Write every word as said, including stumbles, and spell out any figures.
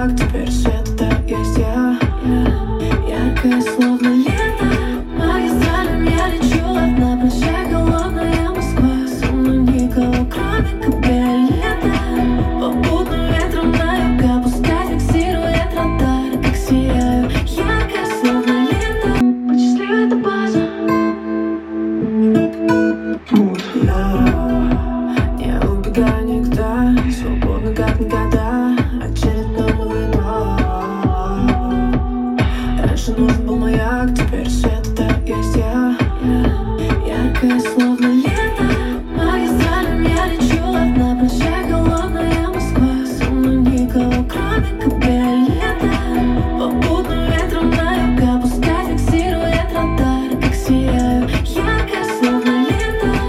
маяк, теперь свет это есть я. Яркая, словно лето. По магистралям я лечу, одна большая холодная Москва. Со мной никого, кроме кабриолета. Попутным ветром на юга, пускай фиксирует радар. Как сияю, яркая, словно лето. Быть счастливой — это база. Я не убегаю никуда, свободно как никогда. Очередной новый дом. Раньше нужен был маяк, теперь свет это есть я. Яркое слово.